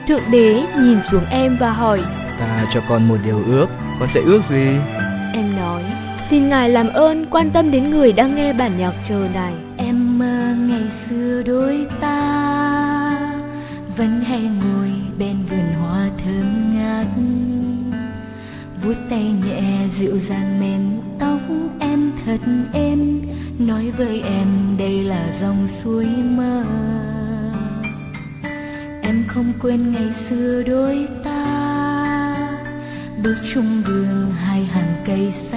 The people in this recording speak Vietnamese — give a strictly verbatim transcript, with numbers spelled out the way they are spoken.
Thượng đế nhìn xuống em và hỏi: Ta cho con một điều ước, con sẽ ước gì? Em nói: xin Ngài làm ơn quan tâm đến người đang nghe bản nhạc chờ này. Em mơ ngày xưa đôi ta vẫn hay ngồi bên vườn hoa thơm ngát, vuốt tay nhẹ dịu dàng mềm tóc em thật êm, nói với em đây là dòng suối mơ. Em không quên ngày xưa đôi ta bước chung đường hai hàng cây